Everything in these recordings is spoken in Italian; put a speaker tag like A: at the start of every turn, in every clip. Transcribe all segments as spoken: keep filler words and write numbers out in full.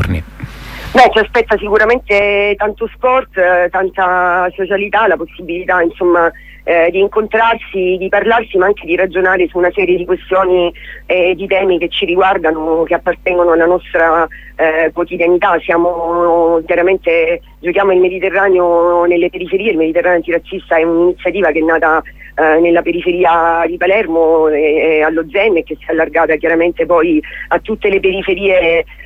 A: giorni?
B: Beh, ci aspetta sicuramente tanto sport, eh, tanta socialità, la possibilità insomma eh, di incontrarsi, di parlarsi, ma anche di ragionare su una serie di questioni e eh, di temi che ci riguardano, che appartengono alla nostra eh, quotidianità. Siamo chiaramente, giochiamo il Mediterraneo nelle periferie, il Mediterraneo antirazzista è un'iniziativa che è nata eh, nella periferia di Palermo e, e allo Zen, e che si è allargata chiaramente poi a tutte le periferie eh,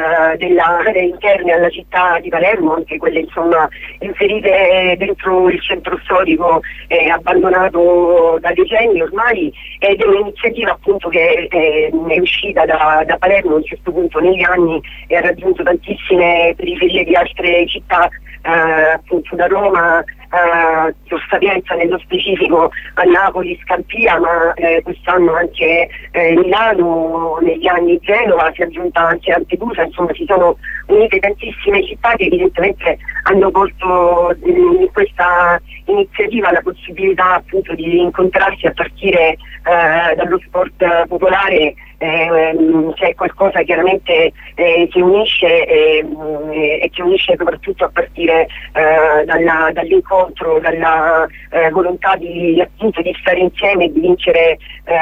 B: della area interne alla città di Palermo, anche quelle insomma inserite dentro il centro storico eh, abbandonato da decenni ormai, ed è un'iniziativa appunto che è, è uscita da, da Palermo a un certo punto negli anni e ha raggiunto tantissime periferie di altre città, eh, appunto da Roma a Sapienza nello specifico, a Napoli, Scampia, ma eh, quest'anno anche eh, Milano, negli anni Genova, si è aggiunta anche Lampedusa. Insomma si sono unite tantissime città che evidentemente hanno colto in questa iniziativa la possibilità appunto di incontrarsi a partire eh, dallo sport popolare. Eh, c'è qualcosa chiaramente eh, che unisce eh, e che unisce soprattutto a partire eh, dalla, dall'incontro, dalla eh, volontà di, appunto, di stare insieme e di vincere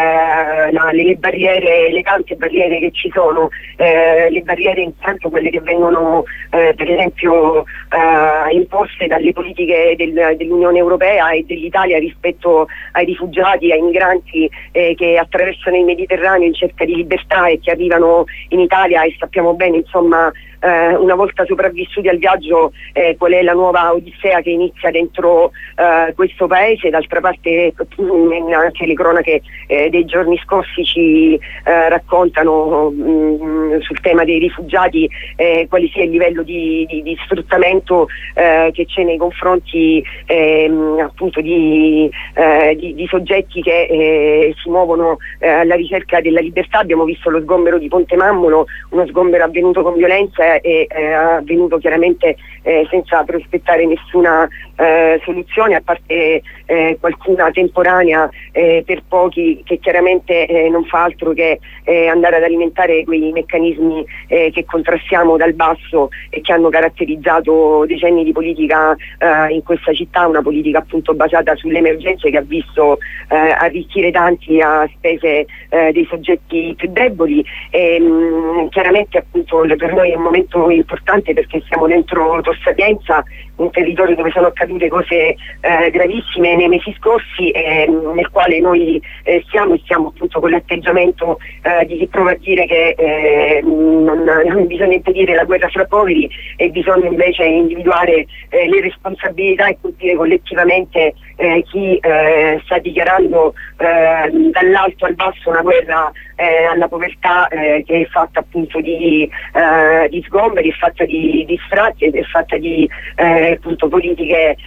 B: eh, la, le barriere, le tante barriere che ci sono, eh, le barriere intanto quelle che vengono eh, per esempio eh, imposte dalle politiche del, dell'Unione Europea e dell'Italia rispetto ai rifugiati, ai migranti eh, che attraversano il Mediterraneo in cerca di libertà e che arrivano in Italia, e sappiamo bene insomma eh, una volta sopravvissuti al viaggio eh, qual è la nuova odissea che inizia dentro eh, questo paese. D'altra parte anche le cronache eh, dei giorni scorsi ci eh, raccontano mh, sul tema dei rifugiati eh, quale sia il livello di, di, di sfruttamento eh, che c'è nei confronti eh, appunto di, eh, di, di soggetti che eh, si muovono eh, alla ricerca della libertà. Abbiamo visto lo sgombero di Ponte Mammolo, uno sgombero avvenuto con violenza e eh, avvenuto chiaramente eh, senza prospettare nessuna eh, soluzione, a parte eh, qualcuna temporanea eh, per pochi, che chiaramente eh, non fa altro che eh, andare ad alimentare quei meccanismi eh, che contrastiamo dal basso e che hanno caratterizzato decenni di politica eh, in questa città, una politica appunto basata sulle emergenze che ha visto eh, arricchire tanti a spese eh, dei soggetti più deboli. E, mh, chiaramente appunto per noi è un momento importante perché siamo dentro Tor Sapienza, un territorio dove sono accadute cose eh, gravissime nei mesi scorsi, eh, nel quale noi eh, siamo e siamo appunto con l'atteggiamento eh, di chi prova a dire che eh, non, non bisogna impedire la guerra fra poveri e bisogna invece individuare eh, le responsabilità e colpire collettivamente eh, chi eh, sta dichiarando eh, dall'alto al basso una guerra eh, alla povertà eh, che è fatta appunto di, eh, di sgomberi, è fatta di, di sfratti, è fatta di eh, appunto politiche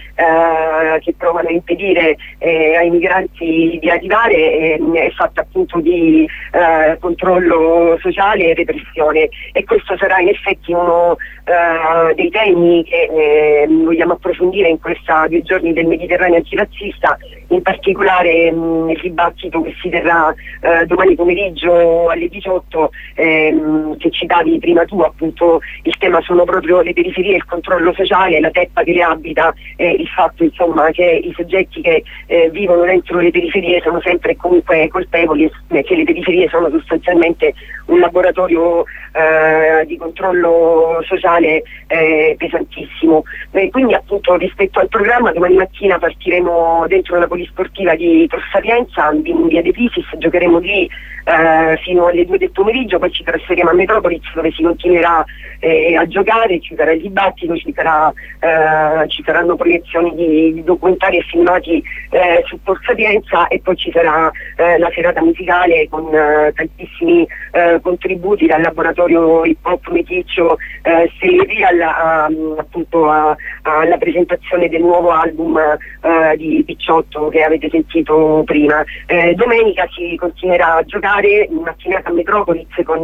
B: eh, che provano a impedire eh, ai migranti di arrivare, eh, è fatta appunto di eh, controllo sociale e repressione, e questo sarà in effetti uno eh, dei temi che eh, vogliamo approfondire in questa due giorni del Mediterraneo antirazzista, in particolare mh, nel dibattito che si terrà eh, domani pomeriggio alle diciotto, ehm, che citavi prima tu. Appunto il tema sono proprio le periferie, il controllo sociale, la teppa che le abita, e il fatto insomma che i soggetti che eh, vivono dentro le periferie sono sempre e comunque colpevoli, e che le periferie sono sostanzialmente un laboratorio eh, di controllo sociale eh, pesantissimo. E quindi appunto rispetto al programma domani mattina partiremo dentro la polisportiva di Tor Sapienza in via De Pisis, giocheremo lì eh, fino alle due del pomeriggio, poi ci trasferiamo a Metropolis dove si continuerà eh, a giocare, ci sarà il dibattito, ci, sarà, eh, ci saranno proiezioni di, di documentari e filmati eh, su Tor Sapienza, e poi ci sarà eh, la serata musicale con eh, tantissimi eh, contributi dal laboratorio hip hop Meticcio eh, Stelleria alla, a, appunto a, alla presentazione del nuovo album eh, di Picciotto che avete sentito prima. Eh, domenica si continuerà a giocare in mattinata a Metropolis con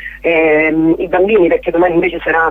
B: ehm, i bambini, perché domani invece sarà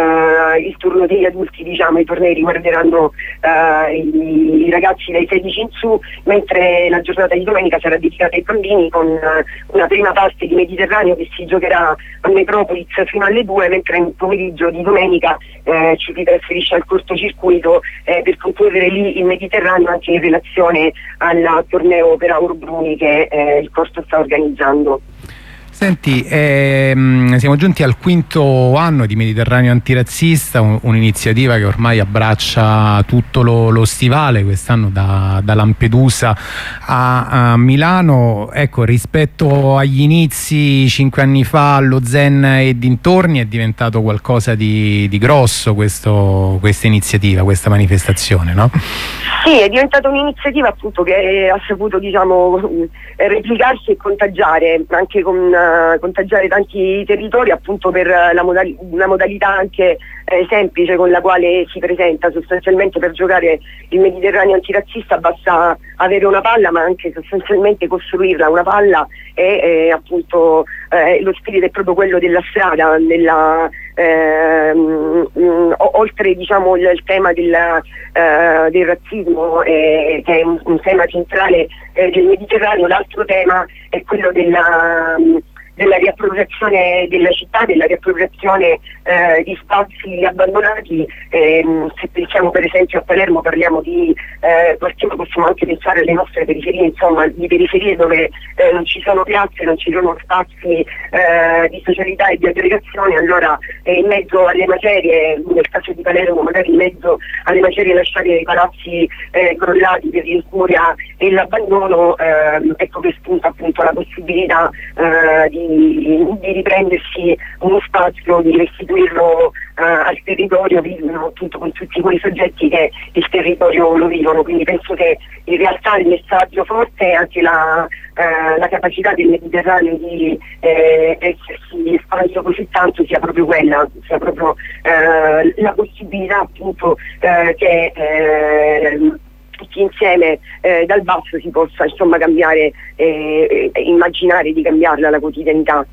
B: eh, il turno degli adulti, diciamo, i tornei riguarderanno eh, i, i ragazzi dai sedici in su, mentre la giornata di domenica sarà dedicata ai bambini con eh, una prima parte di Mediterraneo che si giocherà a Metropolis fino alle due, mentre nel pomeriggio di domenica eh, ci si trasferisce al cortocircuito eh, per concludere lì il Mediterraneo, anche in relazione al torneo per Auro Bruni che eh, il Corso sta organizzando.
A: Senti, ehm, siamo giunti al quinto anno di Mediterraneo Antirazzista, un, un'iniziativa che ormai abbraccia tutto lo, lo stivale, quest'anno da, da Lampedusa a, a Milano. Ecco, rispetto agli inizi cinque anni fa allo Zen e dintorni è diventato qualcosa di, di grosso questo, questa iniziativa, questa manifestazione, no?
B: Sì, è diventata un'iniziativa appunto che ha saputo, diciamo, replicarsi e contagiare, anche con uh, contagiare tanti territori, appunto per la, modali la modalità anche eh, semplice con la quale si presenta. Sostanzialmente per giocare il Mediterraneo Antirazzista basta avere una palla, ma anche sostanzialmente costruirla. Una palla e eh, appunto eh, lo spirito è proprio quello della strada, della Eh, mh, oltre, diciamo, il, il tema del, eh, del razzismo, eh, che è un, un tema centrale eh, del Mediterraneo. L'altro tema è quello della, mh, della riappropriazione della città, della riappropriazione eh, di spazi abbandonati. Eh, se pensiamo per esempio a Palermo, parliamo di eh, possiamo, possiamo anche pensare alle nostre periferie, insomma, di periferie dove eh, non ci sono piazze, non ci sono spazi eh, di socialità e di aggregazione. Allora eh, in mezzo alle macerie, nel caso di Palermo magari in mezzo alle macerie lasciate ai palazzi eh, crollati per l'incuria e l'abbandono, eh, ecco che spunta appunto la possibilità eh, di di riprendersi uno spazio, di restituirlo uh, al territorio, vivono appunto con tutti quei soggetti che il territorio lo vivono. Quindi penso che in realtà il messaggio forte è anche la, uh, la capacità del Mediterraneo di eh, essersi espanso così tanto sia proprio quella, sia proprio uh, la possibilità appunto uh, che eh, tutti insieme eh, dal basso si possa, insomma, cambiare, eh, eh, immaginare di cambiarla la quotidianità.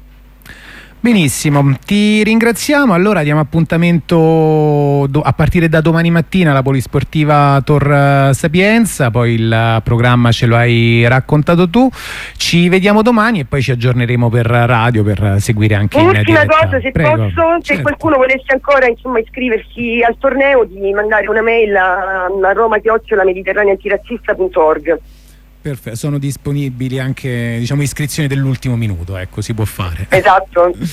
A: Benissimo, ti ringraziamo. Allora diamo appuntamento a partire da domani mattina alla Polisportiva Tor Sapienza, poi il programma ce lo hai raccontato tu. Ci vediamo domani e poi ci aggiorneremo per radio per seguire anche in diretta.
B: Ultima cosa, se
A: Prego.
B: posso, se certo. qualcuno volesse ancora, insomma, iscriversi al torneo, di mandare una mail a, a roma chiocciola mediterraneo antirazzista punto org.
A: Perfetto, sono disponibili anche, diciamo, iscrizioni dell'ultimo minuto, ecco, si può fare.
B: Esatto.